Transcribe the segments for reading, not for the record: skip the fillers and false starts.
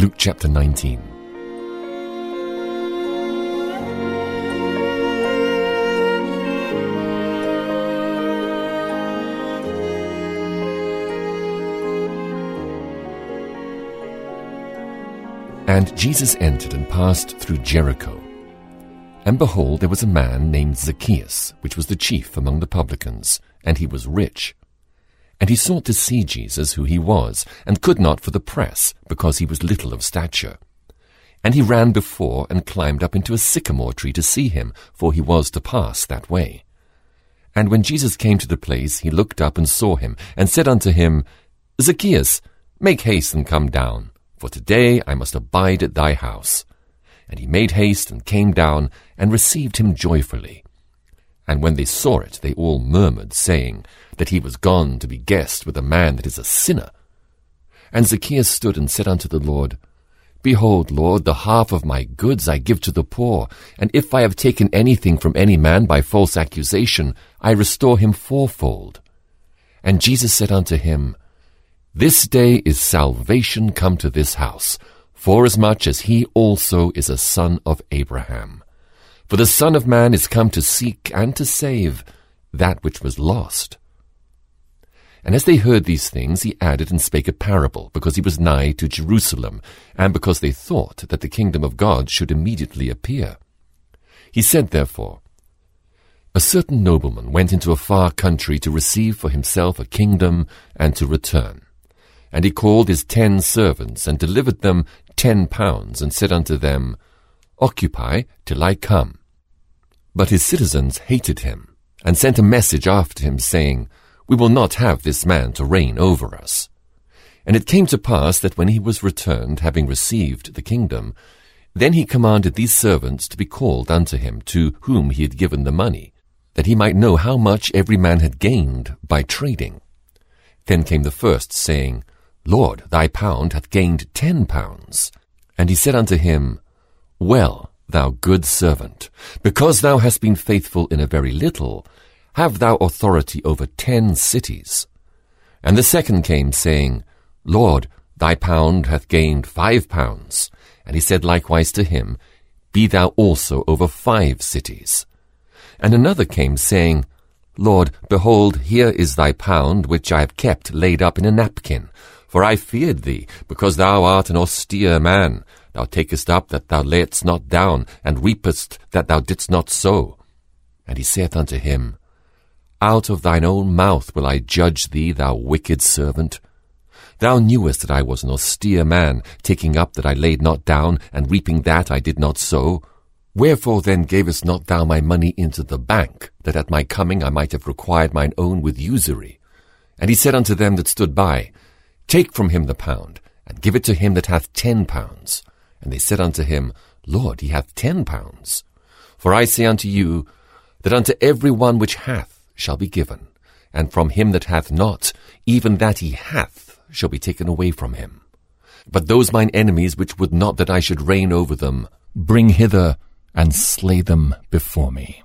Luke chapter 19. And Jesus entered and passed through Jericho. And behold, there was a man named Zacchaeus, which was the chief among the publicans, and he was rich. And he sought to see Jesus, who he was, and could not for the press, because he was little of stature. And he ran before, and climbed up into a sycamore tree to see him, for he was to pass that way. And when Jesus came to the place, he looked up and saw him, and said unto him, Zacchaeus, make haste and come down, for today I must abide at thy house. And he made haste and came down, and received him joyfully. And when they saw it, they all murmured, saying, that he was gone to be guest with a man that is a sinner. And Zacchaeus stood and said unto the Lord, Behold, Lord, the half of my goods I give to the poor, and if I have taken anything from any man by false accusation, I restore him fourfold. And Jesus said unto him, This day is salvation come to this house, forasmuch as he also is a son of Abraham. For the Son of Man is come to seek and to save that which was lost. And as they heard these things, he added and spake a parable, because he was nigh to Jerusalem, and because they thought that the kingdom of God should immediately appear. He said therefore, A certain nobleman went into a far country to receive for himself a kingdom, and to return. And he called his 10 servants, and delivered them 10 pounds, and said unto them, Occupy till I come. But his citizens hated him, and sent a message after him, saying, We will not have this man to reign over us. And it came to pass that when he was returned, having received the kingdom, then he commanded these servants to be called unto him, to whom he had given the money, that he might know how much every man had gained by trading. Then came the first, saying, Lord, thy pound hath gained 10 pounds. And he said unto him, Well, thou good servant, because thou hast been faithful in a very little, have thou authority over 10 cities. And the second came, saying, Lord, thy pound hath gained 5 pounds. And he said likewise to him, Be thou also over 5 cities. And another came, saying, Lord, behold, here is thy pound, which I have kept laid up in a napkin. For I feared thee, because thou art an austere man. Thou takest up that thou layest not down, and reapest that thou didst not sow. And he saith unto him, Out of thine own mouth will I judge thee, thou wicked servant. Thou knewest that I was an austere man, taking up that I laid not down, and reaping that I did not sow. Wherefore then gavest not thou my money into the bank, that at my coming I might have required mine own with usury? And he said unto them that stood by, Take from him the pound, and give it to him that hath 10 pounds. And they said unto him, Lord, he hath 10 pounds. For I say unto you, that unto every one which hath shall be given, and from him that hath not, even that he hath shall be taken away from him. But those mine enemies which would not that I should reign over them, bring hither, and slay them before me.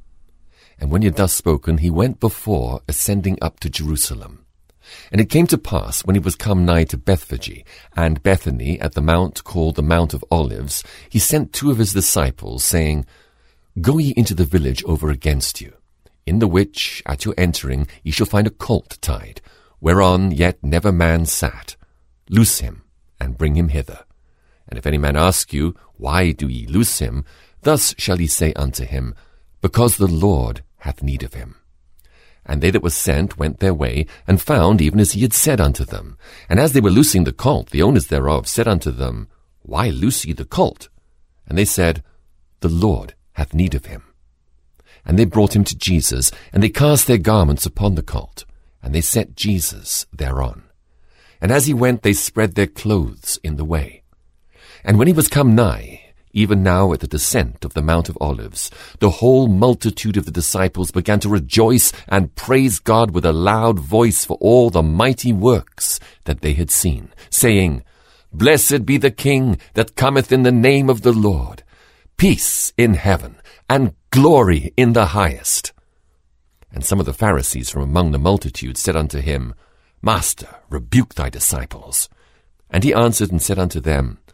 And when he had thus spoken, he went before, ascending up to Jerusalem. And it came to pass, when he was come nigh to Bethphage, and Bethany at the mount called the Mount of Olives, he sent 2 of his disciples, saying, Go ye into the village over against you, in the which, at your entering, ye shall find a colt tied, whereon yet never man sat. Loose him, and bring him hither. And if any man ask you, Why do ye loose him? Thus shall ye say unto him, Because the Lord hath need of him. And they that were sent went their way, and found even as he had said unto them. And as they were loosing the colt, the owners thereof said unto them, Why loose ye the colt? And they said, The Lord hath need of him. And they brought him to Jesus, and they cast their garments upon the colt, and they set Jesus thereon. And as he went, they spread their clothes in the way. And when he was come nigh, even now at the descent of the Mount of Olives, the whole multitude of the disciples began to rejoice and praise God with a loud voice for all the mighty works that they had seen, saying, Blessed be the King that cometh in the name of the Lord, peace in heaven, and glory in the highest. And some of the Pharisees from among the multitude said unto him, Master, rebuke thy disciples. And he answered and said unto them,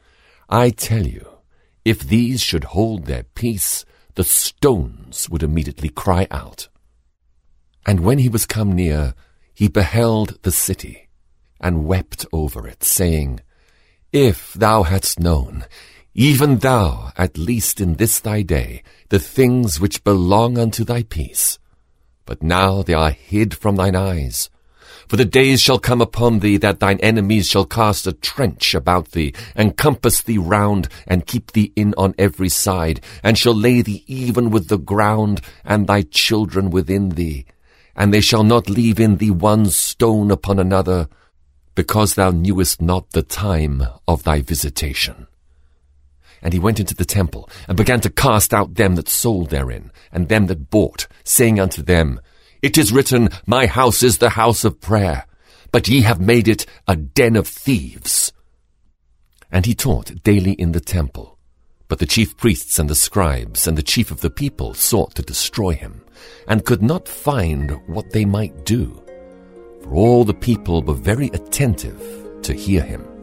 I tell you, if these should hold their peace, the stones would immediately cry out. And when he was come near, he beheld the city, and wept over it, saying, If thou hadst known, even thou, at least in this thy day, the things which belong unto thy peace. But now they are hid from thine eyes. For the days shall come upon thee that thine enemies shall cast a trench about thee, and compass thee round, and keep thee in on every side, and shall lay thee even with the ground, and thy children within thee. And they shall not leave in thee one stone upon another, because thou knewest not the time of thy visitation. And he went into the temple, and began to cast out them that sold therein, and them that bought, saying unto them, It is written, My house is the house of prayer, but ye have made it a den of thieves. And he taught daily in the temple. But the chief priests and the scribes and the chief of the people sought to destroy him, and could not find what they might do, for all the people were very attentive to hear him.